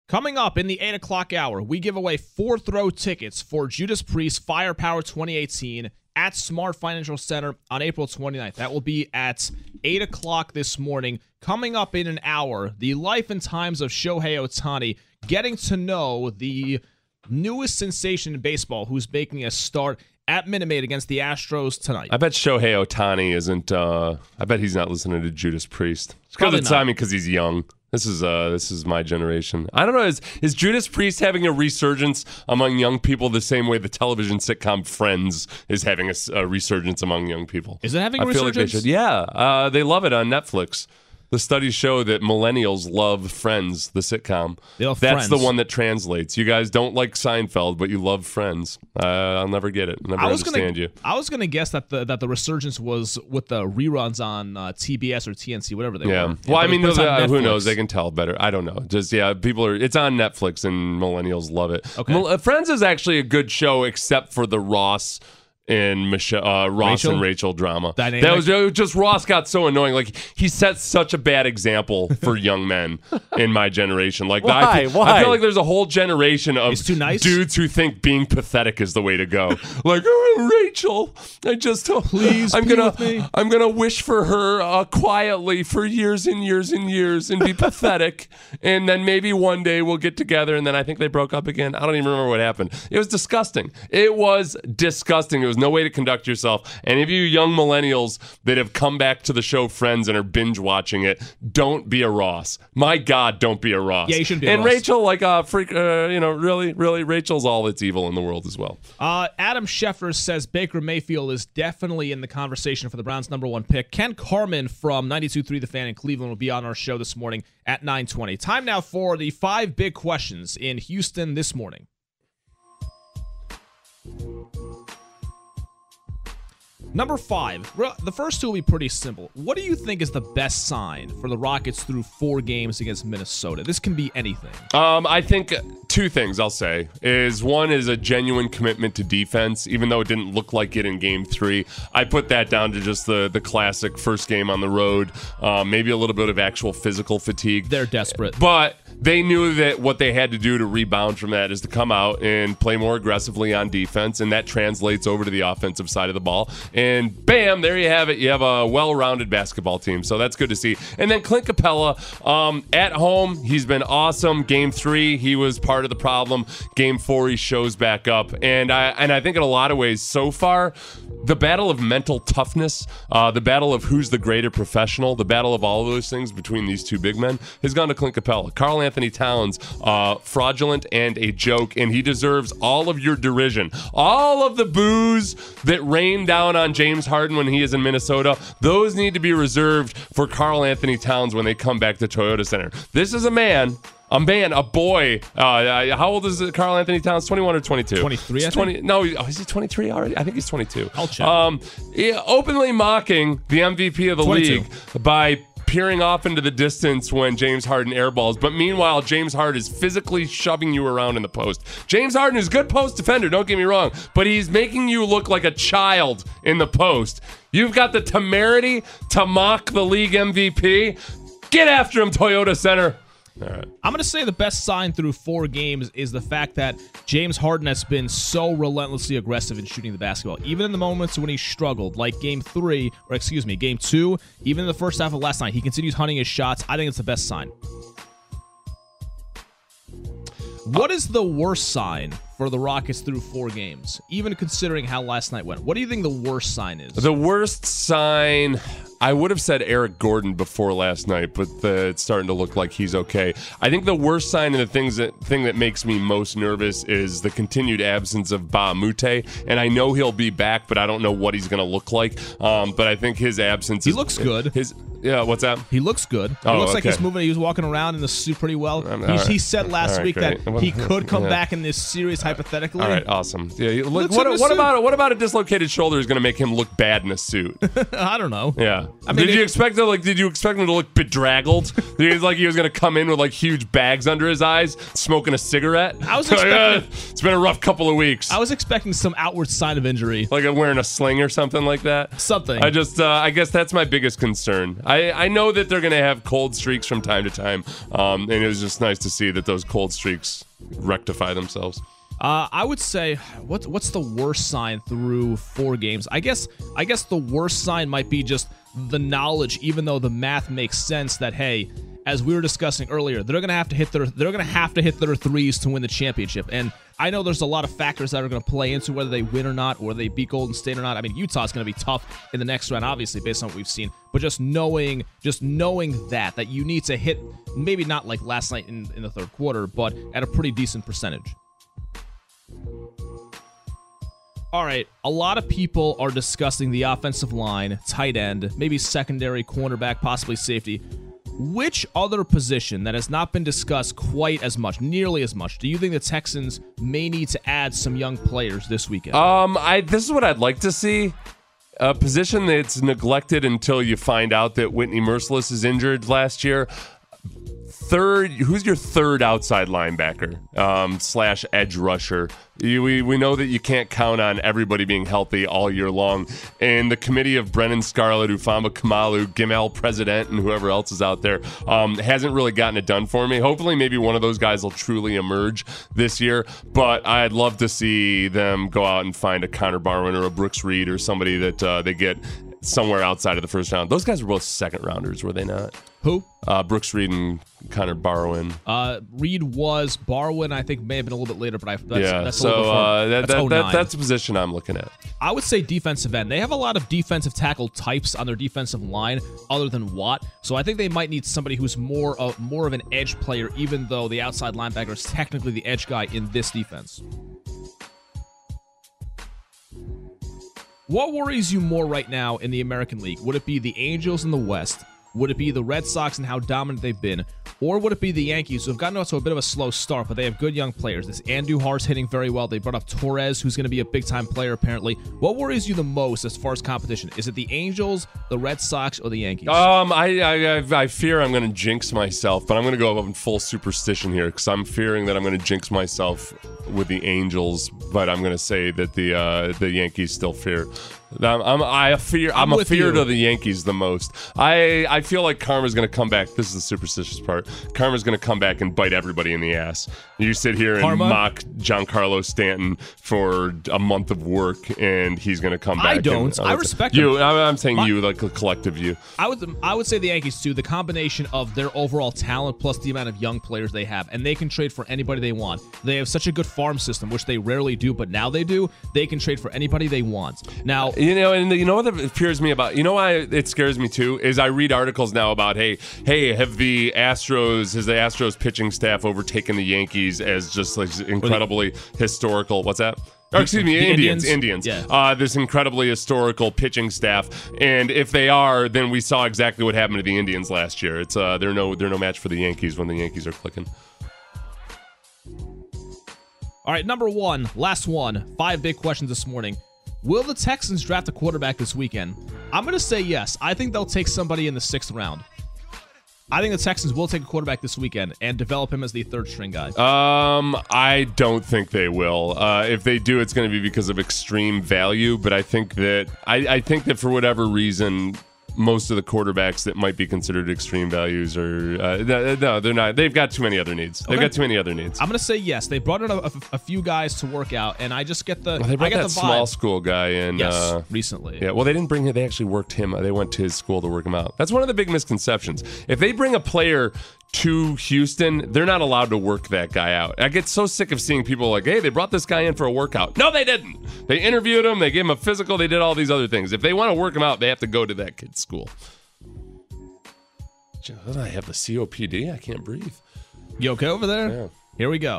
Coming up in the 8 o'clock hour, we give away 4th-row tickets for Judas Priest Firepower 2018 at Smart Financial Center on April 29th. That will be at 8 o'clock this morning. Coming up in an hour, the life and times of Shohei Ohtani, getting to know the newest sensation in baseball who's making a start at Minute Maid against the Astros tonight. I bet Shohei Ohtani isn't, I bet he's not listening to Judas Priest. Because he's young. This is my generation. I don't know. Is Judas Priest having a resurgence among young people the same way the television sitcom Friends is having a resurgence among young people? Is it having a resurgence? I feel like they should. Yeah. They love it on Netflix. The studies show that millennials love Friends, the sitcom. They love That's Friends. the one that translates. You guys don't like Seinfeld, but you love Friends. I'll never get it. Never understand you. I was gonna guess that the resurgence was with the reruns on TBS or TNC, whatever they were. Well, I mean, who knows? They can tell better. I don't know. Just it's on Netflix and millennials love it. Okay. Friends is actually a good show, except for the Ross and Ross and Rachel drama. Dynamic. That was just Ross got so annoying. Like, he set such a bad example for young men in my generation. Like, Why? I feel like there's a whole generation of He's too nice? dudes who think being pathetic is the way to go. Like, oh, Rachel, Please I'm be gonna with me. I'm gonna wish for her quietly for years and years and years and be pathetic, and then maybe one day we'll get together. And then I think they broke up again. I don't even remember what happened. It was disgusting. It was no way to conduct yourself. Any of you young millennials that have come back to the show Friends and are binge watching it, don't be a Ross. My God, don't be a Ross. Yeah, you shouldn't be a And Ross. Rachel, really, Rachel's all that's evil in the world as well. Adam Schefter says Baker Mayfield is definitely in the conversation for the Browns' #1 pick. Ken Carman from 92.3 The Fan in Cleveland will be on our show this morning at 9:20. Time now for the 5 big questions in Houston this morning. Number 5. The first two will be pretty simple. What do you think is the best sign for the Rockets through 4 games against Minnesota? This can be anything. I think 2 things I'll say is, one is a genuine commitment to defense, even though it didn't look like it in Game 3. I put that down to just the classic first game on the road, maybe a little bit of actual physical fatigue. They're desperate. But they knew that what they had to do to rebound from that is to come out and play more aggressively on defense, and that translates over to the offensive side of the ball. And bam, there you have it. You have a well-rounded basketball team, so that's good to see. And then Clint Capella, at home, he's been awesome. Game 3, he was part of the problem. Game 4, he shows back up. And I think in a lot of ways so far, the battle of mental toughness, the battle of who's the greater professional, the battle of all of those things between these 2 big men has gone to Clint Capella. Karl Anthony Towns, fraudulent and a joke, and he deserves all of your derision. All of the boos that rain down on James Harden when he is in Minnesota, those need to be reserved for Karl Anthony Towns when they come back to Toyota Center. This is a boy. How old is it, Karl Anthony Towns? 21 or 22? 23, I think. 20. No, is he 23 already? I think he's 22. I'll check. Openly mocking the MVP of the 22. league by peering off into the distance when James Harden airballs. But meanwhile, James Harden is physically shoving you around in the post. James Harden is a good post defender, don't get me wrong, but he's making you look like a child in the post. You've got the temerity to mock the league MVP. Get after him, Toyota Center. All right. I'm going to say the best sign through 4 games is the fact that James Harden has been so relentlessly aggressive in shooting the basketball. Even in the moments when he struggled, like Game 2, even in the first half of last night, he continues hunting his shots. I think it's the best sign. What is the worst sign for the Rockets through 4 games, even considering how last night went? What do you think the worst sign is? The worst sign, I would have said Eric Gordon before last night, but it's starting to look like he's okay. I think the worst sign and the thing that makes me most nervous is the continued absence of Ba Mute. And I know he'll be back, but I don't know what he's going to look like. But I think his absence He looks good. Yeah, what's that? He looks good. Oh, It looks like okay. he's moving. He was walking around in the suit pretty well. All right. He said last All right, week great. that he could come Yeah. back in this series hypothetically. All right, awesome. Yeah, Looks what in a suit. about a dislocated shoulder is going to make him look bad in a suit? I don't know. Yeah. I mean, did you expect him to look bedraggled? He was like he was going to come in with like huge bags under his eyes, smoking a cigarette. I was expecting. It's been a rough couple of weeks. I was expecting some outward sign of injury. Like I'm wearing a sling or something like that. Something. I guess that's my biggest concern. I know that they're going to have cold streaks from time to time, and it was just nice to see that those cold streaks rectify themselves. I would say what's the worst sign through 4 games? I guess the worst sign might be just the knowledge, even though the math makes sense that hey, as we were discussing earlier, they're gonna have to hit their threes to win the championship. And I know there's a lot of factors that are going to play into whether they win or not, or they beat Golden State or not. I mean, Utah's going to be tough in the next round, obviously, based on what we've seen. But just knowing that you need to hit, maybe not like last night in the third quarter, but at a pretty decent percentage. All right, a lot of people are discussing the offensive line, tight end, maybe secondary, cornerback, possibly safety. Which other position that has not been discussed quite as much, nearly as much, do you think the Texans may need to add some young players this weekend? This is what I'd like to see. A position that's neglected until you find out that Whitney Merciless is injured last year. Who's your third outside linebacker / edge rusher? We know that you can't count on everybody being healthy all year long. And the committee of Brennan Scarlett, Ufama Kamalu, Gimal President, and whoever else is out there hasn't really gotten it done for me. Hopefully, maybe one of those guys will truly emerge this year. But I'd love to see them go out and find a Connor Barwin or a Brooks Reed or somebody that they get somewhere outside of the first round. Those guys were both second rounders, were they not? Who? Brooks Reed and Connor Barwin. Reed was. Barwin, I think, may have been a little bit later, but that's that's a position I'm looking at. I would say defensive end. They have a lot of defensive tackle types on their defensive line other than Watt, so I think they might need somebody who's more of an edge player, even though the outside linebacker is technically the edge guy in this defense. What worries you more right now in the American League? Would it be the Angels in the West? Would it be the Red Sox and how dominant they've been? Or would it be the Yankees, who have gotten off to a bit of a slow start, but they have good young players? This Andujar's hitting very well. They brought up Torres, who's going to be a big-time player, apparently. What worries you the most as far as competition? Is it the Angels, the Red Sox, or the Yankees? I fear I'm going to jinx myself, but I'm going to go in full superstition here because I'm fearing that I'm going to jinx myself with the Angels, but I'm going to say that the Yankees still fear. I'm a fear to the Yankees the most. I feel like karma's going to come back. This is the superstitious part. Karma's going to come back and bite everybody in the ass. You sit here and mock Giancarlo Stanton for a month of work, and he's going to come back. I don't. I respect you. him. I'm saying you, like a collective you. I would say the Yankees too. The combination of their overall talent plus the amount of young players they have, and they can trade for anybody they want. They have such a good farm system, which they rarely do, but now they do. They can trade for anybody they want. Now, you know what fears me about, why it scares me too, is I read articles now about, hey, has the Astros pitching staff overtaken the Yankees as just like incredibly historical? What's that? Oh, excuse me, Indians. Yeah. This incredibly historical pitching staff, and if they are, then we saw exactly what happened to the Indians last year. It's they're no match for the Yankees when the Yankees are clicking. All right, number one, last one. 5 big questions this morning. Will the Texans draft a quarterback this weekend? I'm going to say yes. I think they'll take somebody in the 6th round. I think the Texans will take a quarterback this weekend and develop him as the 3rd-string guy. I don't think they will. If they do, it's going to be because of extreme value. But I think that for whatever reason, most of the quarterbacks that might be considered extreme values are no, they're not. They've got too many other needs. They've got too many other needs. I'm going to say yes. They brought in a few guys to work out, and I just get the. Well, they brought that the small school guy in. Yes, recently. Yeah. Well, they didn't bring him. They actually worked him. They went to his school to work him out. That's one of the big misconceptions. If they bring a player to Houston, they're not allowed to work that guy out. I get so sick of seeing people like, hey, they brought this guy in for a workout. No, they didn't. They interviewed him. They gave him a physical. They did all these other things. If they want to work him out, they have to go to that kid's school. I have the COPD. I can't breathe. You okay over there? Yeah. Here we go.